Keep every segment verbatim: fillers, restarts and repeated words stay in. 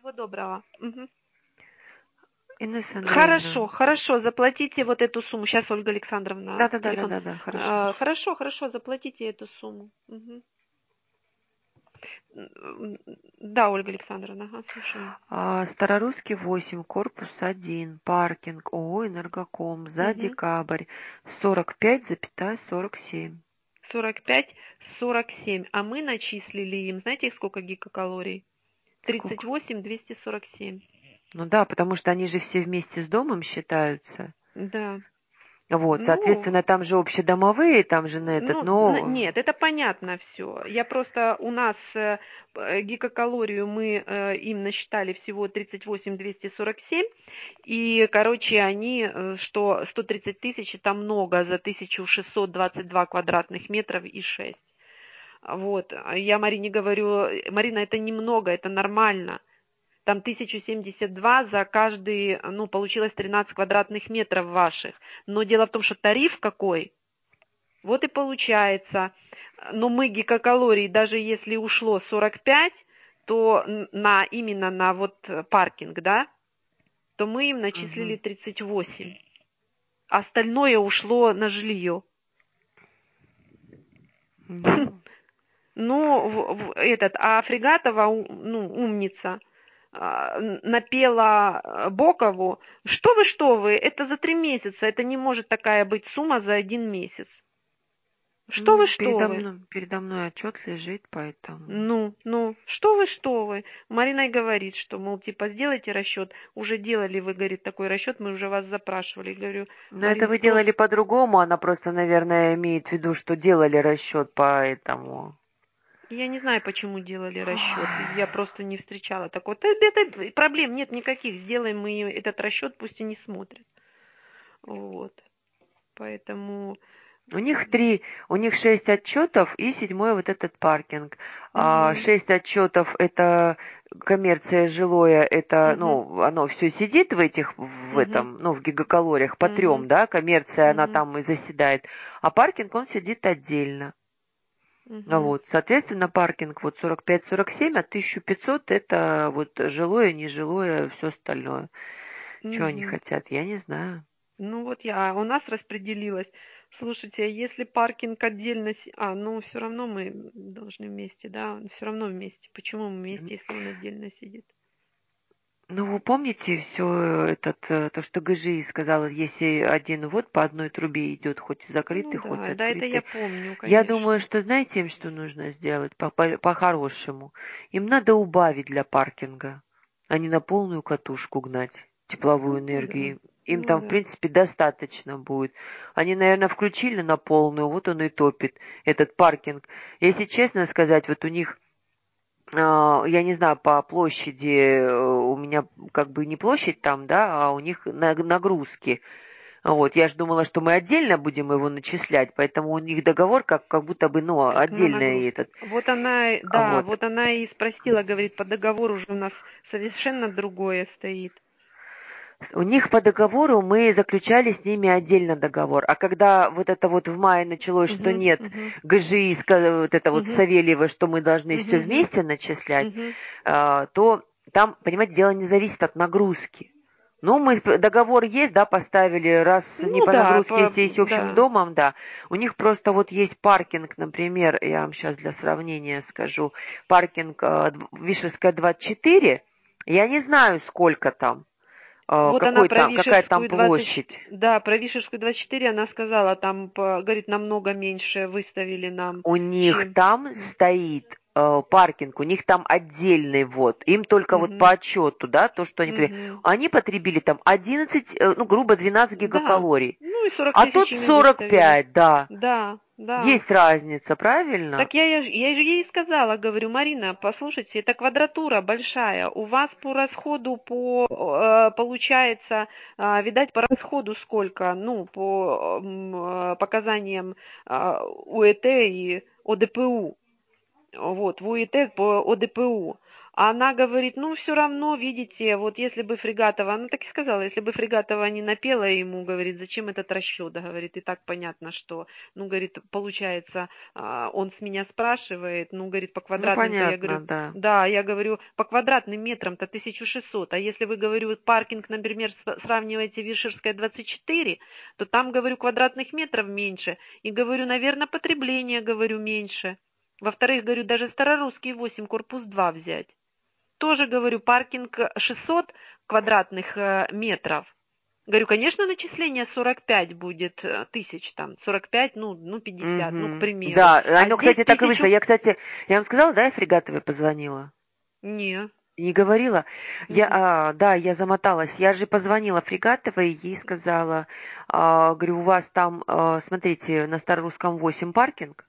Всего доброго. Мгм. Инесса Хорошо, Андреевна. хорошо, заплатите вот эту сумму. Сейчас, Ольга Александровна, телефон. Да-да-да-да-да, хорошо. Э, Хорошо, хорошо, заплатите эту сумму. Мгм. М, Да, Ольга Александровна, ага, слушаю. А, Старорусский восемь, корпус один, паркинг, ООО «Энергоком», за Мгм. декабрь, сорок пять сорок семь. сорок пять сорок семь. А мы начислили им, знаете, сколько гигакалорий? тридцать Сколько? восемь двести сорок семь. Ну да, потому что они же все вместе с домом считаются. Да. Вот, Ну, соответственно, там же общедомовые, там же на этот, Ну, н- но... нет, это понятно все. Я просто у нас э, п- гигакалорию мы э, им насчитали всего тридцать восемь двести сорок семь, и, короче, они, э, что сто тридцать тысяч, это много за тысяча шестьсот двадцать два квадратных метров и шесть. Вот, а я Марине говорю, «Э, Марина, это немного, это нормально. Там тысяча семьдесят два за каждый, ну, получилось тринадцать квадратных метров ваших. Но дело в том, что тариф какой? Вот и получается. Но мы гигакалорий, даже если ушло сорок пять, то на, именно на вот паркинг, да, то мы им начислили Мгм. тридцать восемь. Остальное ушло на жилье. Ну, Ну, в- в- этот, а Фрегатова, у- ну, умница, а, н- напела э, Бокову: что вы, что вы, это за три месяца, это не может такая быть сумма за один месяц. Что вы, ну, что передо вы? мной, передо мной отчет лежит, поэтому... Ну, ну, что вы, что вы? Марина и говорит, что, мол, типа, сделайте расчет. Уже делали вы, говорит, такой расчет, мы уже вас запрашивали. Говорю, Но это Марин, вы кто... делали по-другому, она просто, наверное, имеет в виду, что делали расчет по этому. Я не знаю, почему делали расчет. Я просто не встречала такого. Да, это проблем нет никаких. Сделаем мы этот расчет, пусть и не смотрят. Вот. Поэтому... У них три, у них шесть отчетов и седьмой вот этот паркинг. А, Угу, шесть отчетов это коммерция жилое, это, угу, ну, оно все сидит в этих, в угу, этом, ну, в гигакалориях по угу, трем, да, коммерция, она угу, там и заседает, а паркинг, он сидит отдельно. А угу, вот, соответственно, паркинг вот сорок пять сорок семь, а тысяча пятьсот это вот жилое, нежилое, все остальное. Чего они угу. хотят, я не знаю. Ну вот я, а у нас распределилось. Слушайте, а если паркинг отдельно... си- А, ну все равно мы должны вместе, да? Все равно вместе. Почему мы вместе, если он отдельно сидит? Ну, вы помните все этот, э, то, что ГЖИ сказала, если один вот по одной трубе идет, хоть Ну закрытый, хоть да, да, это я открытый. помню, Я думаю, конечно. что знаете им, что нужно сделать по- по- по-хорошему? Им надо убавить для паркинга, а не на полную катушку гнать тепловую Ну да, энергию. Им ну там, в да. принципе, достаточно будет. Они, наверное, включили на полную, вот он и топит, этот паркинг. Если честно сказать, вот у них а, я не знаю, по площади э, у меня как бы не площадь там, да, а у них на- нагрузки. Вот, я же думала, что мы отдельно будем его начислять, поэтому у них договор как, как будто бы, ну, К- На отдельный нагрузку. этот. Вот она, А да, вот. вот она и спросила, говорит, по договору уже у нас совершенно другое стоит. У них по договору мы заключали с ними отдельно договор. А когда вот это вот в мае началось, что Угу, нет угу, ГЖИ, ска- вот это вот угу, Савельева, что мы должны все угу, вместе начислять, угу. а, то там, понимаете, дело не зависит от нагрузки. Ну, мы сп- договор есть, да, поставили, раз не Ну по да, нагрузке, по, если есть общим да. домом, да. У них просто вот есть паркинг, например, я вам сейчас для сравнения скажу, паркинг э, Дв- Вишерская двадцать четыре, я не знаю, сколько там, э, Вот она какой про там, какая там Вишерскую двадцать, площадь. да, про Вишерскую двадцать четыре она сказала, там, по- говорит, намного меньше выставили нам, У них чем... там стоит э, паркинг, у них там отдельный вот. Им только вот по Угу, отчету, да, то, что они... при- угу. Они потребили там одиннадцать, э, ну, грубо двенадцать Да, гигакалорий. ну и сорок А тысяч тут ими сорок выставили. пять, да. Да, да. Есть разница, правильно? Так я, я, ж- я же ей сказала, говорю, Марина, послушайте, это квадратура большая, у вас по расходу, по, э, получается, э, видать, по расходу сколько, ну, по м, э, показаниям э, УЭТ и ОДПУ, вот, в УЭТ по ОДПУ. А она говорит, ну, все равно, видите, вот если бы Фрегатова, она так и сказала, если бы Фрегатова не напела ему, говорит, зачем этот расчет, говорит, и так понятно, что, ну, говорит, получается, а, он с меня спрашивает, ну, говорит, по Ну, квадратным-то, я понятно, говорю, да. да, я говорю, по квадратным метрам-то тысяча шестьсот, а если вы, говорю, паркинг, например, с- сравниваете Вишерская двадцать четыре, то там, говорю, квадратных метров меньше, и, говорю, наверное, потребление, говорю, меньше. Во-вторых, говорю, даже Старорусский восемь, корпус два взять. Тоже, говорю, паркинг шестьсот квадратных э, метров. Говорю, конечно, начисление сорок пять будет э, тысяч, там, сорок пять, ну, ну, пятьдесят, ну, к Угу. примеру. Да, А оно, здесь кстати, так и вышло. тысячу... Я, кстати, я вам сказала, да, я Фрегатовой позвонила? Не. Не говорила? Я, Мгм. а, да, я замоталась. Я же позвонила Фрегатовой, ей сказала, а, говорю, у вас там, а, смотрите, на Старорусском восемь паркинг.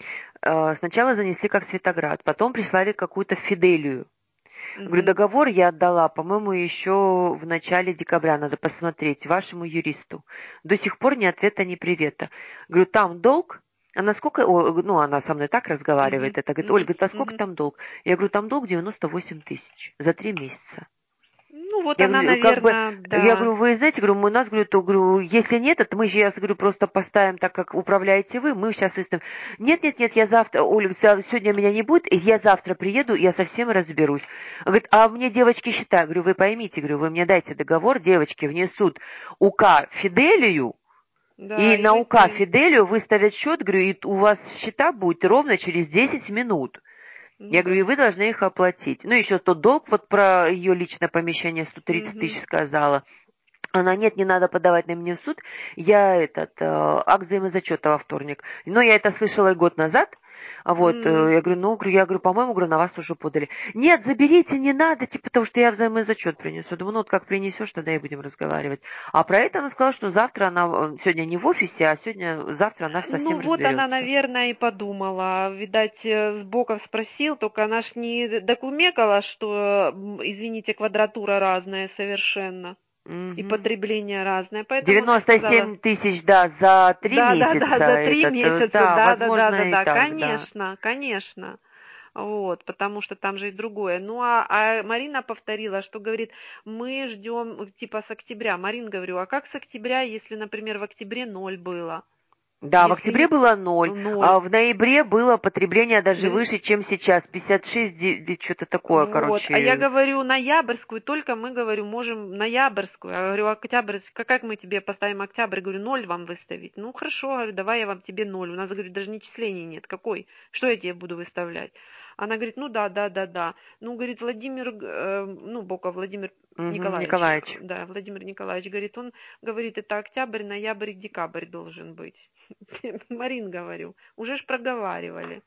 А, сначала занесли как Светоград, потом прислали какую-то Фиделию. Говорю, Мгм. договор я отдала, по-моему, еще в начале декабря, надо посмотреть, вашему юристу. До сих пор ни ответа, ни привета. Говорю, там долг? Она сколько, о, ну, она со мной так Мгм. разговаривает, это говорит, Мгм. Ольга, а сколько Мгм. там долг? Я говорю, там долг девяносто восемь тысяч за три месяца. Ну, вот Я она, говорю, как бы, наверное, я да. говорю, вы знаете, говорю, мы у нас, говорю, то, говорю, если нет, это мы сейчас, говорю, просто поставим так, как управляете вы, мы сейчас выставим. Нет, нет, нет, я завтра, Оля, сегодня меня не будет, и я завтра приеду, я совсем разберусь. Говорит, а мне девочки считают, говорю, вы поймите, говорю, вы мне дайте договор, девочки внесут УК Фиделию, Да, и и на вы УК сделаете. Фиделию выставят счет, говорю, и у вас счета будет ровно через десять минут. Ну Я говорю, и да. вы должны их оплатить. Ну, еще тот долг, вот про ее личное помещение сто тридцать Мгм. тысяч сказала. Она, нет, не надо подавать на меня в суд. Я этот, э, акт взаимозачета во вторник. Но я это слышала и год назад. А вот, э, М. я говорю, ну, говорю, я говорю, по-моему, говорю, на вас уже подали. Нет, заберите, не надо, типа, потому что я взаимозачет принесу. Думаю, ну, вот как принесешь, тогда и будем разговаривать. А про это она сказала, что завтра она, э, сегодня не в офисе, а сегодня, завтра она совсем Ну, вот она, разберется. наверное, и подумала. Видать, э, Сбоков спросил, только она ж не докумекала, что, м, извините, квадратура разная совершенно и Мгм. потребление разное. Поэтому она и девяносто сказала, семь тысяч, да, за три да, да, да, месяца. за три Этот, э, месяца, да, да, да, да, да, возможно и да, так, да. конечно, конечно. Вот, потому что там же и другое. Ну, а, а Марина повторила, что говорит, мы ждем, типа, с октября. Марин, говорю, а как с октября, если, например, в октябре ноль было? Да, в Если октябре не было ноль, ноль. а в ноябре было потребление даже Говорит, выше, чем сейчас, пятьдесят шесть, де- что-то такое, вот. А я короче. говорю, ноябрьскую, только мы, говорю, можем ноябрьскую. Я говорю, октябрь, как как мы тебе поставим октябрь? Говорю, ноль вам выставить. Ну, хорошо, говорю, давай я вам тебе ноль. У нас, говорю, даже начислений нет. Какой? Что я тебе буду выставлять? Она говорит, ну да, да, да, да. Ну, говорит, Владимир, э, ну, Боков Владимир Мгм, Николаевич, э, Николаевич. да, Владимир Николаевич, говорит, он говорит, это октябрь, ноябрь, декабрь должен быть. Марин, говорю, уже ж проговаривали.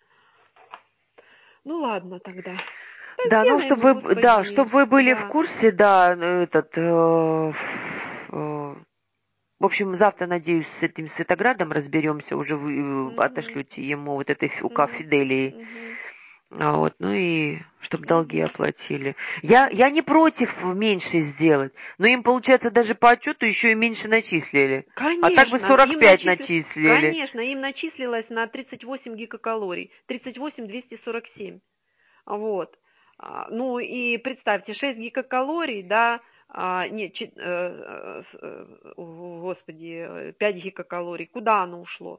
Ну, ладно тогда. Да Да, ну, сделаем чтобы мы, вы, да, чтобы господи, вы были в да. курсе, да, этот, э, э, в общем, завтра, надеюсь, с этим Светоградом разберемся, уже вы э, Мгм, отошлете ему вот этой фи- УК мгм, Фиделии. мгм, А вот, ну и чтобы долги мгм, оплатили. Я, мгм. я не против меньше сделать, но им, получается, даже по отчету еще и меньше начислили. А так бы Конечно, сорок им пять начисли... начислили. Конечно, им начислилось на тридцать восемь гигакалорий, тридцать восемь двести сорок семь. Вот. А, Ну и представьте, шесть гигакалорий, да, а, нет, чет- э, э, с- э, о, господи, э, пять гигакалорий, куда оно ушло?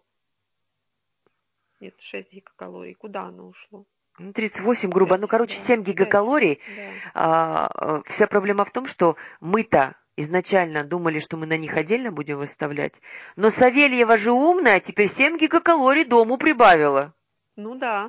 Нет, шесть гигакалорий, куда оно ушло? Ну, тридцать восемь, грубо. Ну, Пять, короче, да, семь пять, гигакалорий. да. А, а, вся проблема в том, что мы-то изначально думали, что мы на них отдельно будем выставлять. Но Савельева же умная, теперь семь гигакалорий дому прибавила. Ну да,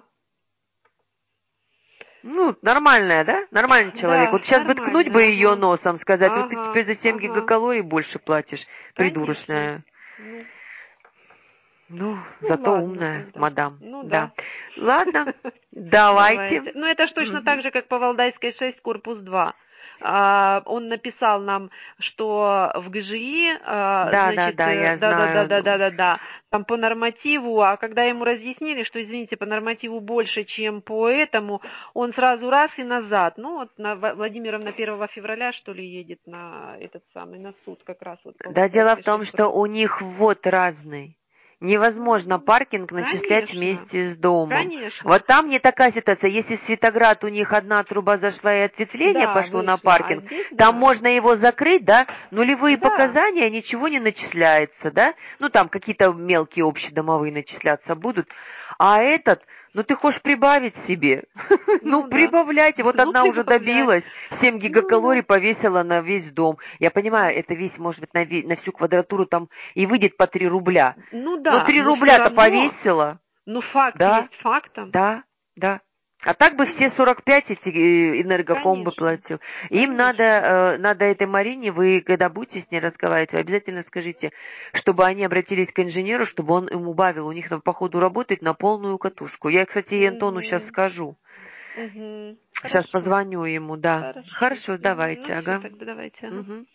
Ну, нормальная, да? Нормальный человек. да, Вот сейчас бы ткнуть бы нормально, ее ага, носом, сказать, вот ты ага, теперь за семь ага, гигакалорий больше платишь, конечно. придурочная. Ну, Ну, ну зато ладно умная, тогда. мадам. Ну Да. да. Ладно, давайте. Давайте. Ну, это ж точно так Мгм. же, как по Валдайской шесть, корпус два. А, он написал нам, что в ГЖИ, а, Да, да, значит, да, э, я знаю. Ну, да-да-да-да-да-да, там по нормативу, а когда ему разъяснили, что, извините, по нормативу больше, чем по этому, он сразу раз и назад. Ну, вот на Ва- Владимировна первого февраля, что ли, едет на этот самый, на суд как раз вот по да, дело в Валдайской том, шесть, что корпус. у них ввод разный. Невозможно паркинг начислять Конечно, вместе с домом. конечно. Вот там не такая ситуация. Если Светоград, у них одна труба зашла и ответвление Да, пошло на вышло, а паркинг, здесь там да. можно его закрыть, да, нулевые Да, показания, ничего не начисляется, да, ну там какие-то мелкие общедомовые начисляться будут, а этот, ну ты хочешь прибавить себе, ну ну да. прибавляйте, вот Ну, одна уже прибавляй. добилась, семь Ну гигакалорий да. повесила на весь дом. Я понимаю, это весь, может быть, на, ве- на всю квадратуру там и выйдет по три рубля. Ну Но да, три но все рубля-то равно, повесила, ну факт да, есть фактом. да, да. А так бы все Конечно, сорок пять эти э, энергоком бы конечно, платил. Им надо, конечно. э, надо этой Марине, вы когда будете с ней разговаривать, вы обязательно скажите, чтобы они обратились к инженеру, чтобы он им убавил. У них там, походу, работает на полную катушку. Я, кстати, и Антону сейчас Угу, скажу. угу. Сейчас Хорошо, позвоню ему, да. хорошо. Хорошо, Мгм. Ну давайте, все, ага. тогда давайте. Ага. Мгм.